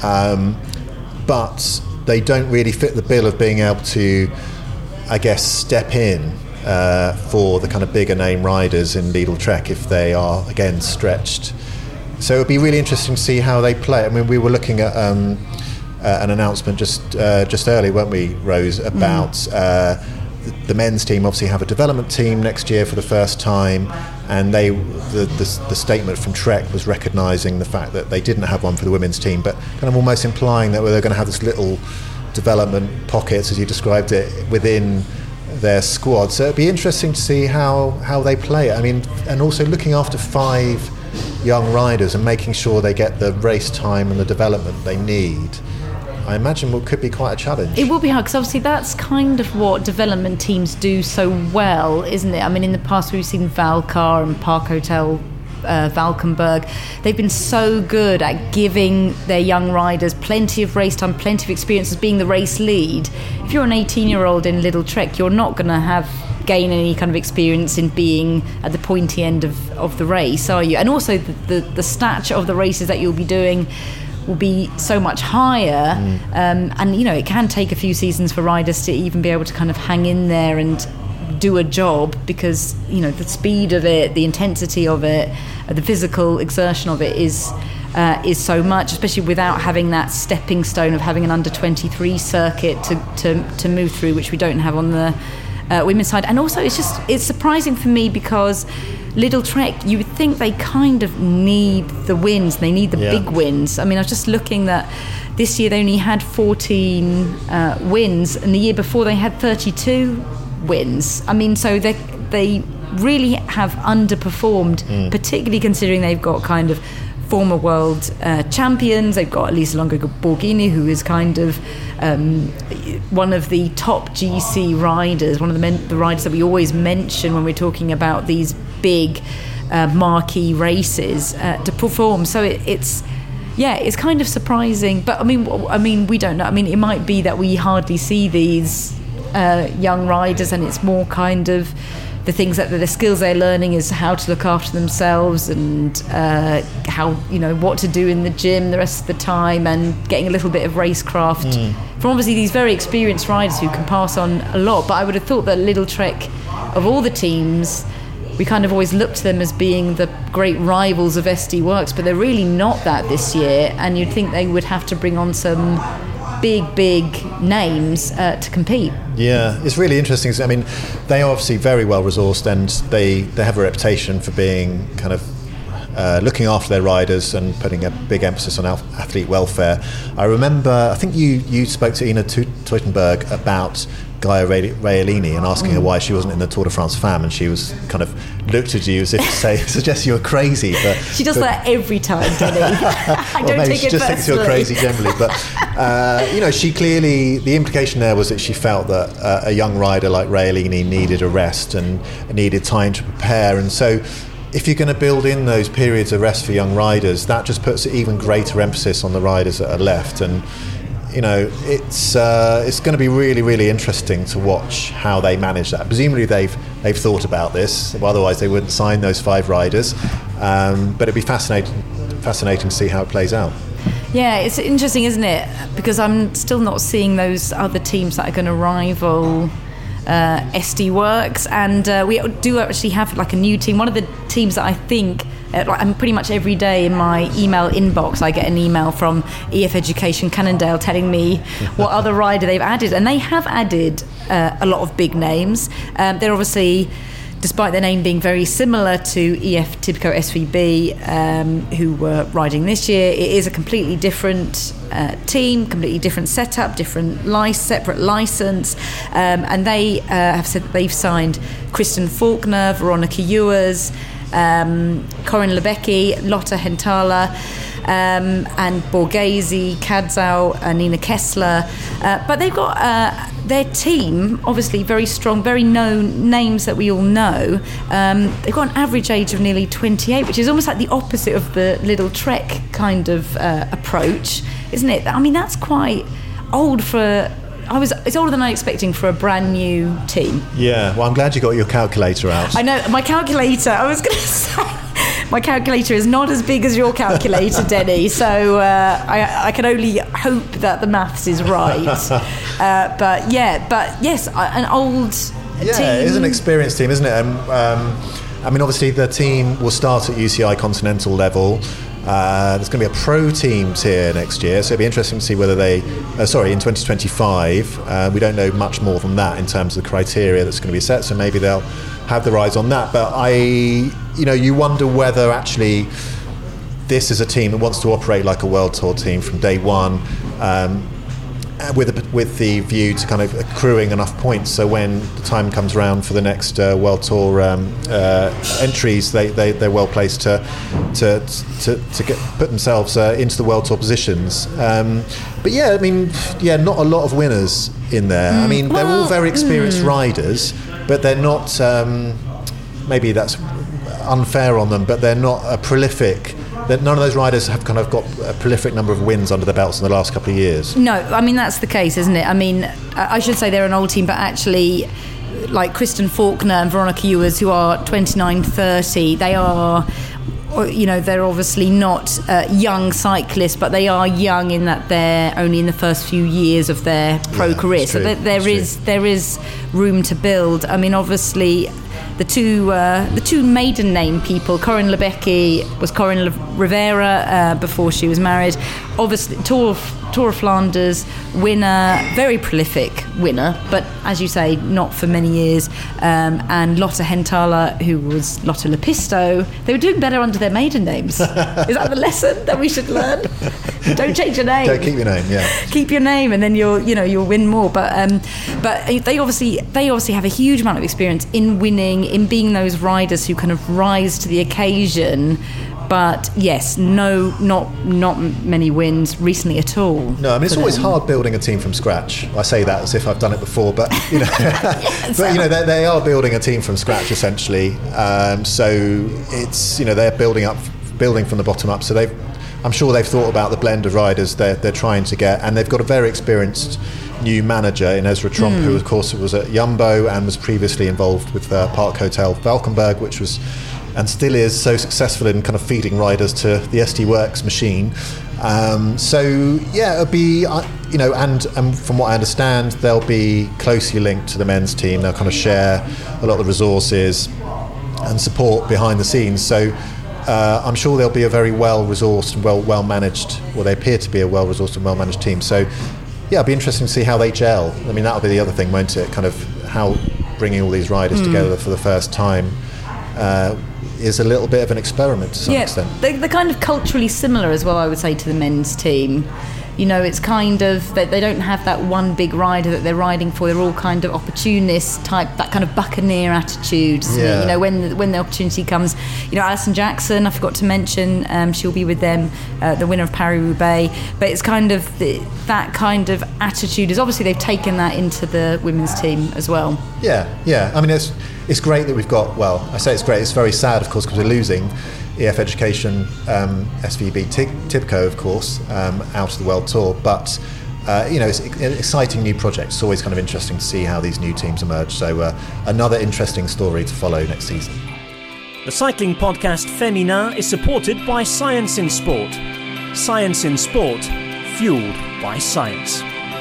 but they don't really fit the bill of being able to, I guess, step in for the kind of bigger name riders in Lidl Trek if they are, again, stretched. So it would be really interesting to see how they play. I mean, we were looking at an announcement just earlier, weren't we, Rose, about the men's team obviously have a development team next year for the first time, and the statement from Trek was recognising the fact that they didn't have one for the women's team, but kind of almost implying that they're going to have this little development pockets, as you described it, within their squad. So it'd be interesting to see how they play it. I mean, and also looking after 5 young riders and making sure they get the race time and the development they need, I imagine what could be quite a challenge. It will be hard, because obviously that's kind of what development teams do so well, isn't it? I mean, in the past we've seen Valcar and Park Hotel Valkenburg. They've been so good at giving their young riders plenty of race time, plenty of experience as being the race lead. If you're an 18-year-old in Lidl Trek, you're not going to gain any kind of experience in being at the pointy end of the race, are you? And also the stature of the races that you'll be doing will be so much higher, and it can take a few seasons for riders to even be able to kind of hang in there and do a job, because the speed of it, the intensity of it, the physical exertion of it is so much, especially without having that stepping stone of having an under 23 circuit to move through, which we don't have on the women's side. And also it's surprising for me, because Lidl Trek, you would think they kind of need the wins, they need the big wins. I mean, I was just looking that this year they only had 14 wins, and the year before they had 32 wins. I mean, so they really have underperformed, particularly considering they've got kind of former world champions. They've got Elisa Longo Borghini, who is kind of one of the top GC riders, one of the riders that we always mention when we're talking about these big marquee races to perform. So it's kind of surprising. But I mean, we don't know. I mean, it might be that we hardly see these young riders, and it's more kind of the things that the skills they're learning is how to look after themselves and how, what to do in the gym the rest of the time, and getting a little bit of racecraft from obviously these very experienced riders who can pass on a lot. But I would have thought that Little Trek, of all the teams, we kind of always looked to them as being the great rivals of SD Worx, but they're really not that this year, and you'd think they would have to bring on some big names to compete. Yeah, it's really interesting. I mean, they are obviously very well resourced, and they have a reputation for being kind of looking after their riders and putting a big emphasis on athlete welfare. I remember, I think you spoke to Ina Teutenberg about Gaia Raelini and asking her why she wasn't in the Tour de France FAM, and she was kind of looked at you as if to suggest you were crazy. But she does that every time, Denny. I don't maybe take she it just thinks you're crazy generally. But she clearly, the implication there was that she felt that a young rider like Raelini needed a rest and needed time to prepare, and so if you're going to build in those periods of rest for young riders, that just puts even greater emphasis on the riders that are left. And it's going to be really, really interesting to watch how they manage that. Presumably they've thought about this, otherwise they wouldn't sign those 5 riders. But it'd be fascinating to see how it plays out. Yeah, it's interesting, isn't it? Because I'm still not seeing those other teams that are going to rival SD Worx, and we do actually have like a new team. One of the teams that I think pretty much every day in my email inbox I get an email from EF Education Cannondale telling me what other rider they've added, and they have added a lot of big names. They're obviously, despite their name being very similar to EF Tibco SVB, who were riding this year, it is a completely different team, completely different setup, separate license, and they have said that they've signed Kristen Faulkner, Veronica Ewers, Corinne Lebecki, Lotta Hentala, and Borghese, Kadzau, Nina Kessler, but they've got their team, obviously very strong, very known names that we all know. They've got an average age of nearly 28, which is almost like the opposite of the Little Trek kind of approach, isn't it? I mean, that's quite old for... It's older than I was expecting for a brand new team. Yeah, well, I'm glad you got your calculator out. I know, my calculator, I was going to say, my calculator is not as big as your calculator, Denny, so I can only hope that the maths is right. But yes, an old team. Yeah, it is an experienced team, isn't it? I mean, obviously the team will start at UCI Continental level. There's going to be a pro teams here next year, so it'll be interesting to see whether in 2025, we don't know much more than that in terms of the criteria that's going to be set, so maybe they'll have the rides on that. But you wonder whether actually this is a team that wants to operate like a World Tour team from day one, with the view to kind of accruing enough points, so when the time comes around for the next World Tour entries, they're well placed to put themselves into the World Tour positions. But yeah, I mean, not a lot of winners in there. I mean, they're all very experienced riders, but they're not. Maybe that's unfair on them, but they're not a prolific. None of those riders have kind of got a prolific number of wins under their belts in the last couple of years. No, I mean, that's the case, isn't it? I mean, I should say they're an old team, but actually, like Kristen Faulkner and Veronica Ewers, who are 29, 30, they are... they're obviously not young cyclists, but they are young in that they're only in the first few years of their pro career. So there is room to build. I mean, obviously, the two maiden name people, Corinne Lebecki was Corinne Rivera before she was married. Obviously, Tour of Flanders winner, very prolific winner, but as you say, not for many years. And Lotta Hentala, who was Lotta Lepisto, they were doing better under their maiden names. Is that the lesson that we should learn? Don't change your name. Don't keep your name. Yeah. Keep your name, and then you'll win more. But they obviously have a huge amount of experience in winning, in being those riders who kind of rise to the occasion. But yes, not many wins recently at all. No, I mean, it's always hard building a team from scratch. I say that as if I've done it before, but they are building a team from scratch essentially. So it's they're building from the bottom up. So I'm sure they've thought about the blend of riders they're trying to get, and they've got a very experienced new manager in Ezra Tromp, who of course was at Jumbo and was previously involved with Park Hotel Valkenburg, which was and still is so successful in kind of feeding riders to the SD Worx machine. So yeah, it'll be and from what I understand, they'll be closely linked to the men's team. They'll kind of share a lot of the resources and support behind the scenes. So I'm sure they'll be a very well-resourced and well managed, well, they appear to be a well-resourced and well-managed team. So yeah, it'll be interesting to see how they gel. I mean, that'll be the other thing, won't it? Kind of how bringing all these riders together for the first time is a little bit of an experiment to some extent. They're kind of culturally similar as well, I would say, to the men's team. It's kind of that they don't have that one big rider that they're riding for. They're all kind of opportunist type, that kind of buccaneer attitude. Yeah. When the opportunity comes. Alison Jackson, I forgot to mention, she'll be with them, the winner of Paris-Roubaix. But it's kind of that kind of attitude is obviously they've taken that into the women's team as well. Yeah. I mean, it's great that we've got. Well, I say it's great. It's very sad, of course, because we're losing EF Education, SVB Tibco, of course, out of the World Tour. But it's an exciting new project. It's always kind of interesting to see how these new teams emerge. So another interesting story to follow next season. The cycling podcast Femina is supported by Science in Sport. Science in Sport, fueled by science.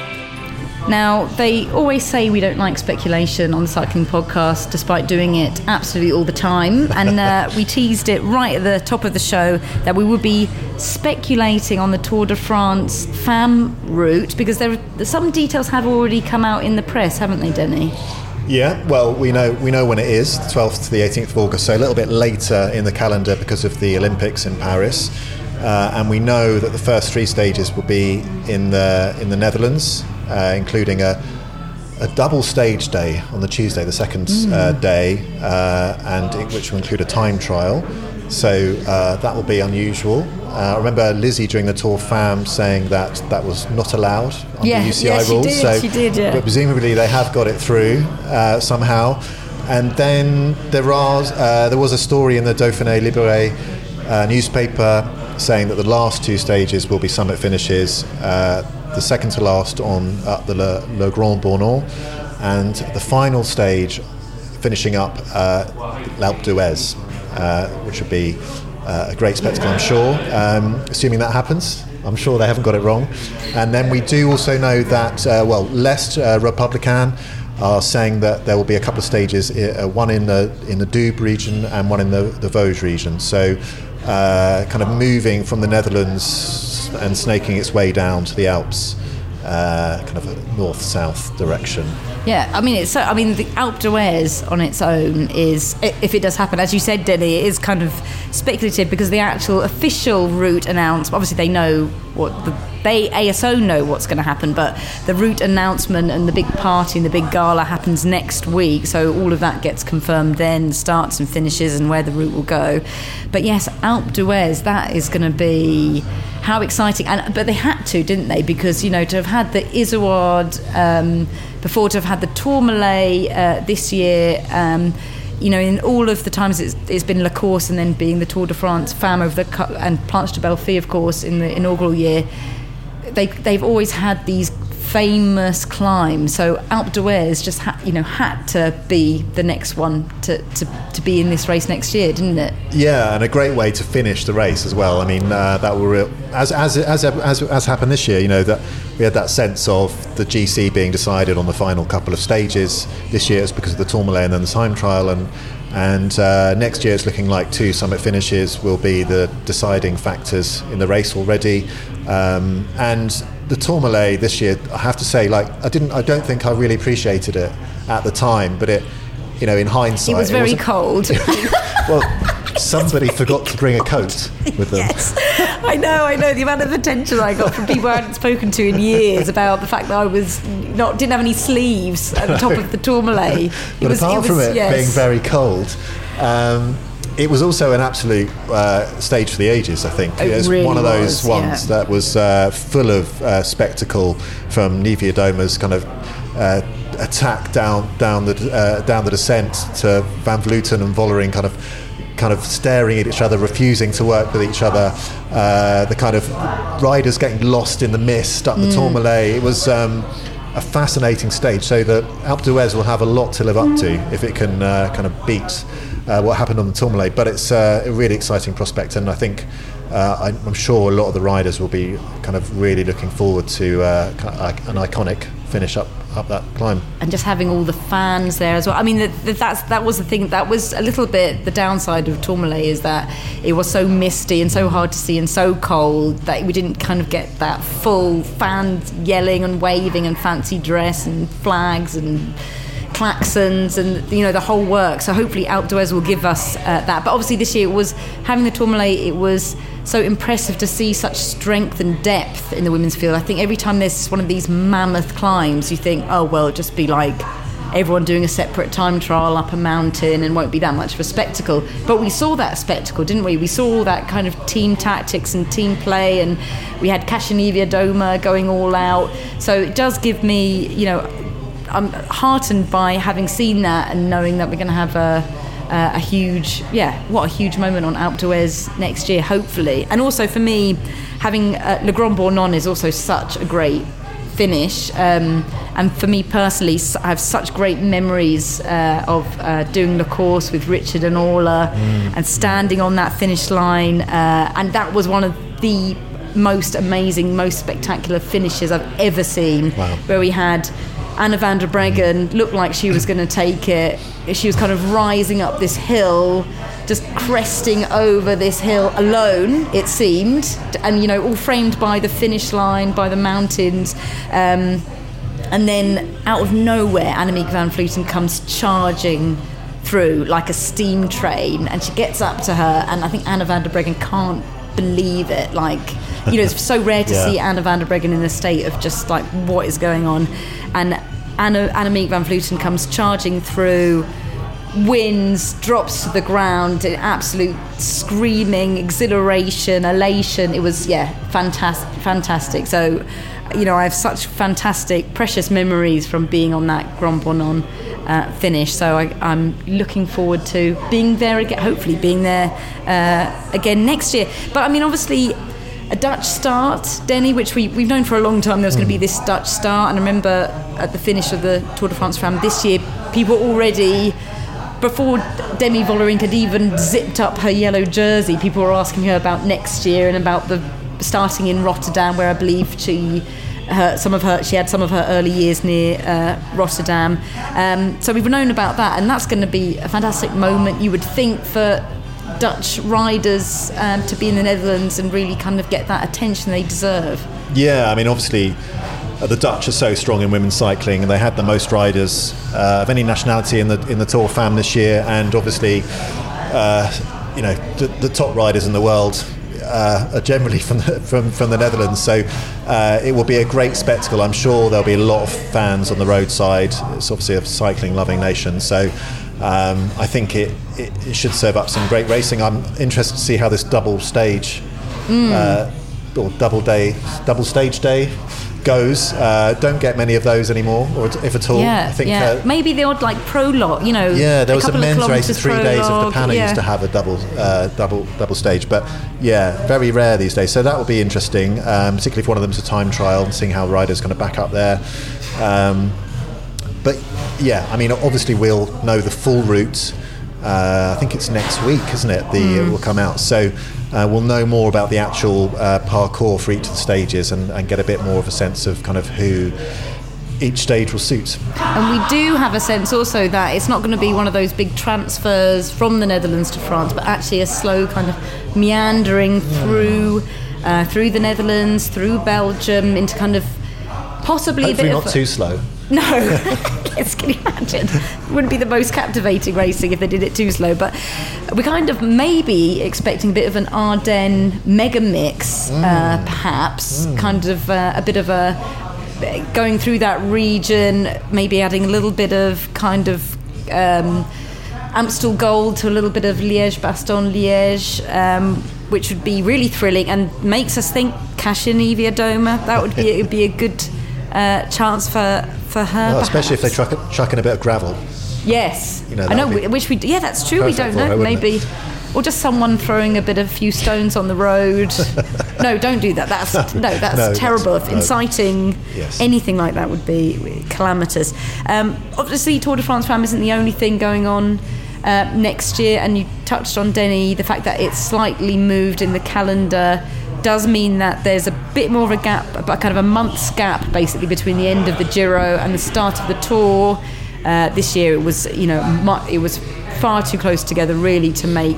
Now, they always say we don't like speculation on the cycling podcast, despite doing it absolutely all the time. And we teased it right at the top of the show that we would be speculating on the Tour de France FAM route, because some details have already come out in the press, haven't they, Denny? Yeah, well, we know when it is, the 12th to the 18th of August, so a little bit later in the calendar because of the Olympics in Paris. And we know that the first 3 stages will be in the Netherlands, including a double stage day on the Tuesday, the second day, which will include a time trial. So that will be unusual. I remember Lizzie during the Tour FAM saying that was not allowed under UCI rules. She did, yeah. But presumably they have got it through somehow. And then there was a story in the Dauphiné Libéré newspaper saying that the last 2 stages will be summit finishes, the second to last on the Le Grand Bornand, and the final stage finishing up L'Alpe d'Huez, which would be a great spectacle, I'm sure, assuming that happens. I'm sure they haven't got it wrong. And then we do also know that, L'Est Republican are saying that there will be a couple of stages, one in the Doubs region and one in the Vosges region. So kind of moving from the Netherlands and snaking its way down to the Alps, kind of a north-south direction. Yeah, I mean, the Alpe d'Huez on its own is, if it does happen, as you said, Denny, it is kind of speculative because the actual official route announced, obviously they know ASO know what's going to happen, but the route announcement and the big party and the big gala happens next week, so all of that gets confirmed then, starts and finishes and where the route will go. But yes, Alpe d'Huez, that is going to be how exciting. But they had to, didn't they? Because, to have had the Izoard before, to have had the Tourmalet this year, in all of the times it's been La Course and then being the Tour de France FAM and Planche de Belfi, of course, in the inaugural year, they've always had these famous climbs. So Alpe d'Huez just had to be the next one to be in this race next year, didn't it? Yeah, and a great way to finish the race as well. I mean, that will as happened this year. That we had that sense of the GC being decided on the final couple of stages. This year it's because of the Tourmalet and then the time trial, and next year it's looking like 2 summit finishes will be the deciding factors in the race already. And the Tourmalet this year, I have to say, I don't think I really appreciated it at the time, but in hindsight, it was very cold. Well, somebody forgot to bring a coat with them. Yes, I know. The amount of attention I got from people I hadn't spoken to in years about the fact that I didn't have any sleeves at the top of the Tourmalet. But apart from it being very cold, it was also an absolute stage for the ages, I think. It was really one of those ones that was full of spectacle, from Niewiadoma's kind of attack down the descent to Van Vleuten and Vollering kind of staring at each other, refusing to work with each other. The kind of riders getting lost in the mist up the Tourmalet. It was a fascinating stage. So the Alpe d'Huez will have a lot to live up to if it can kind of beat what happened on the Tourmalet. But it's a really exciting prospect, and I think I'm sure a lot of the riders will be kind of really looking forward to an iconic finish up that climb. And just having all the fans there as well. I mean, that was the thing. That was a little bit the downside of Tourmalet, is that it was so misty and so hard to see and so cold that we didn't kind of get that full fans yelling and waving and fancy dress and flags and klaxons and the whole work. So hopefully Alpe d'Huez will give us that. But obviously this year, it was having the Tourmalet, it was so impressive to see such strength and depth in the women's field. I think every time there's one of these mammoth climbs, you think, oh well, it'll just be like everyone doing a separate time trial up a mountain and won't be that much of a spectacle. But we saw that spectacle, didn't we? We saw all that kind of team tactics and team play, and we had Kasia Niewiadoma going all out. So it does give me, I'm heartened by having seen that and knowing that we're going to have a huge moment on Alpe d'Huez next year, hopefully. And also for me, having Le Grand Bornand is also such a great finish, and for me personally, I have such great memories of doing the course with Richard and Orla and standing on that finish line, and that was one of the most amazing, most spectacular finishes I've ever seen. Wow. Where we had Anna van der Breggen looked like she was going to take it. She was kind of rising up this hill, just cresting over this hill alone, it seemed, and all framed by the finish line, by the mountains. And then out of nowhere, Annemiek van Vleuten comes charging through like a steam train, and she gets up to her, and I think Anna van der Breggen can't believe it. It's so rare to see Anna van der Breggen in a state of just like, what is going on? And Annemiek van Vleuten comes charging through, wins, drops to the ground in absolute screaming exhilaration, elation. It was fantastic. So I have such fantastic, precious memories from being on that Grand Bornand finish. So I'm looking forward to being there again, hopefully being there again next year. But I mean, obviously, a Dutch start, Denny, which we've known for a long time there was going to be this Dutch start. And I remember at the finish of the Tour de France Femme this year, people already, before Demi Vollering had even zipped up her yellow jersey, people were asking her about next year and about the starting in Rotterdam, where I believe she had some of her early years near Rotterdam. So we've known about that, and that's going to be a fantastic moment, you would think, for Dutch riders to be in the Netherlands and really kind of get that attention they deserve. Yeah, I mean, obviously the Dutch are so strong in women's cycling, and they had the most riders of any nationality in the Tour Femme this year, and obviously the top riders in the world are generally from the Netherlands, so it will be a great spectacle. I'm sure there'll be a lot of fans on the roadside. It's obviously a cycling loving nation, so I think it should serve up some great racing. I'm interested to see how this double stage or double stage day goes. Don't get many of those anymore, or if at all. I think maybe the odd prologue, there was a men's race 3 days of the Panna used to have a double stage, but very rare these days, so that will be interesting, particularly if one of them's a time trial, and seeing how riders going to back up there. But I mean, obviously we'll know the full route. I think it's next week, isn't it? It will come out. So we'll know more about the actual parcours for each of the stages, and get a bit more of a sense of kind of who each stage will suit. And we do have a sense also that it's not going to be one of those big transfers from the Netherlands to France, but actually a slow kind of meandering through the Netherlands, through Belgium, into kind of possibly hopefully a bit not too slow. No, yes, can you imagine? It wouldn't be the most captivating racing if they did it too slow, but we're kind of maybe expecting a bit of an Ardennes mega mix, perhaps, kind of a bit of a going through that region, maybe adding a little bit of kind of Amstel Gold to a little bit of Liège-Bastogne-Liège, which would be really thrilling and makes us think Kasia Niewiadoma. That would be a good chance for her. Well, especially if they chuck in a bit of gravel. Yes, you know, I know. Which we, yeah, that's true. We don't know. Maybe or just someone throwing a few stones on the road. No, don't do that. That's terrible. Inciting anything like that would be calamitous. Obviously, Tour de France Femme isn't the only thing going on next year, and you touched on, Denny, the fact that it's slightly moved in the calendar does mean that there's a bit more of a gap, kind of a month's gap basically between the end of the Giro and the start of the Tour. This year it was far too close together really to make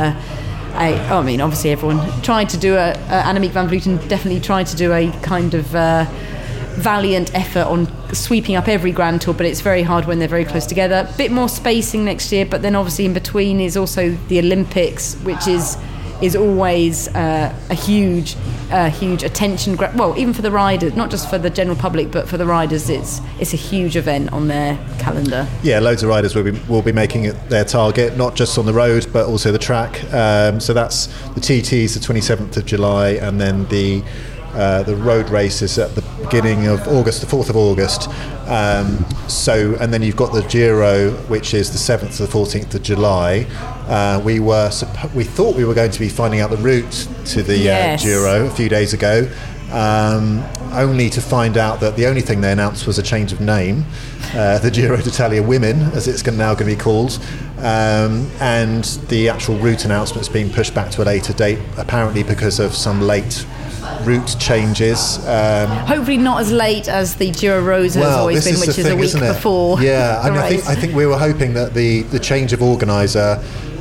obviously everyone tried to do Annemiek van Vleuten definitely tried to do a kind of valiant effort on sweeping up every Grand Tour, but it's very hard when they're very close together. Bit more spacing next year, but then obviously in between is also the Olympics, which is always a huge attention well, even for the riders, not just for the general public but for the riders. It's a huge event on their calendar. Yeah, loads of riders will be making it their target, not just on the road but also the track. So that's the TT's the 27th of July, and then the road race is at the beginning of August, the 4th of August. And then you've got the Giro, which is the 7th to the 14th of July. We thought we were going to be finding out the route to the Giro a few days ago, only to find out that the only thing they announced was a change of name, the Giro d'Italia Women, as it's now going to be called, and the actual route announcement's been pushed back to a later date, apparently because of some late route changes. Hopefully not as late as the Giro Rosa has always been, which is a week before. Yeah, I think we were hoping that the change of organiser,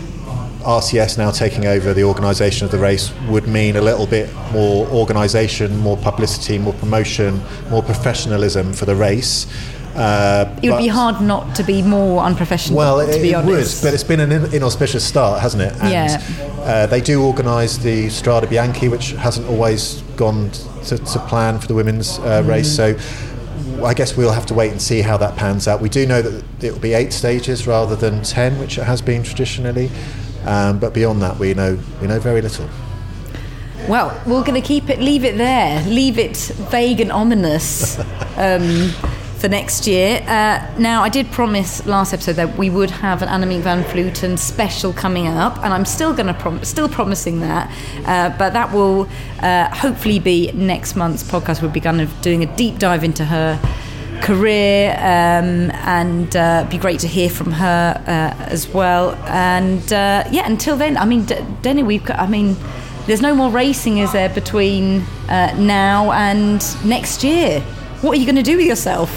RCS now taking over the organisation of the race, would mean a little bit more organisation, more publicity, more promotion, more professionalism for the race. It would be hard not to be more unprofessional, to be honest. Would, but it's been an inauspicious start, hasn't it? And they do organise the Strade Bianche, which hasn't always gone to plan for the women's race. So I guess we'll have to wait and see how that pans out. We do know that it will be 8 stages rather than 10, which it has been traditionally. But beyond that, we know very little. Well, we're going to leave it there, leave it vague and ominous for next year. Now, I did promise last episode that we would have an Annemiek van Vleuten special coming up, and I'm still promising that. But that will hopefully be next month's podcast. We'll be kind of doing a deep dive into her career, and be great to hear from her as well. And until then, I mean, Denny, there's no more racing, is there, between now and next year? What are you going to do with yourself?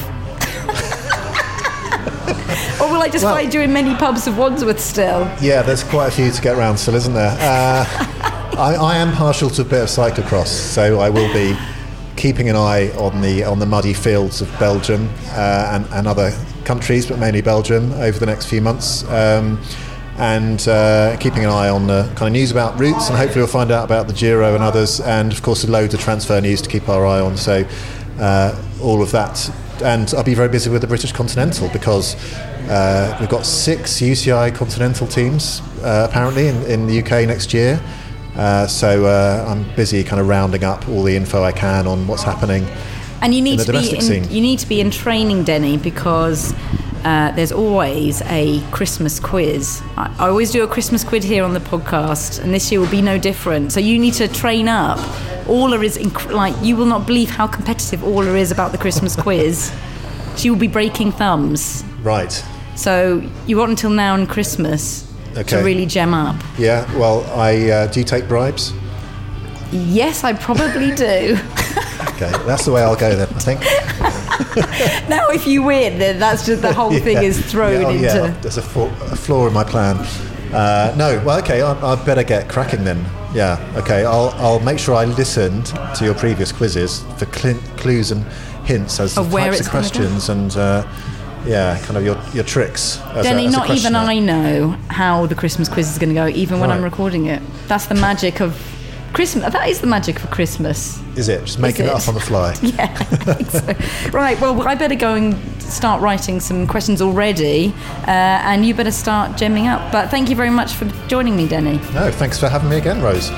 Or will I just find you in many pubs of Wandsworth still? Yeah, there's quite a few to get around still, isn't there? I am partial to a bit of cyclocross, so I will be keeping an eye on the muddy fields of Belgium and other countries, but mainly Belgium, over the next few months. And keeping an eye on the kind of news about routes, and hopefully we'll find out about the Giro and others, and of course loads of transfer news to keep our eye on. So all of that, and I'll be very busy with the British Continental, because we've got 6 UCI Continental teams apparently in the UK next year. So I'm busy kind of rounding up all the info I can on what's happening. And you need to be in training, Denny, because there's always a Christmas quiz. I always do a Christmas quiz here on the podcast, and this year will be no different. So you need to train up. Orla is you will not believe how competitive Orla is about the Christmas quiz. She will be breaking thumbs. Right. So you got until now and Christmas to really gem up. Yeah. Well, do you take bribes? Yes, I probably do. Okay, that's the way I'll go then, I think. Now, if you win, then that's just the whole thing is thrown into. Yeah, there's a flaw in my plan. No, well, okay, I better get cracking then. Yeah, okay, I'll make sure I listened to your previous quizzes for clues and hints as to types of questions and kind of your tricks. Denny, not even I know how the Christmas quiz is going to go, even when I'm recording it. That's the magic of Christmas. That is the magic for Christmas. Is it? Just making it up on the fly. Yeah, I think so. Right, well, I better go and start writing some questions already, and you better start gemming up. But thank you very much for joining me, Denny. No, thanks for having me again, Rose.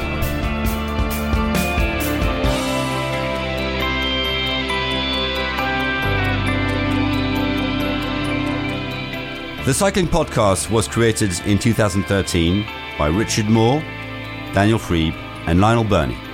The Cycling Podcast was created in 2013 by Richard Moore, Daniel Freeb and Lionel Burney.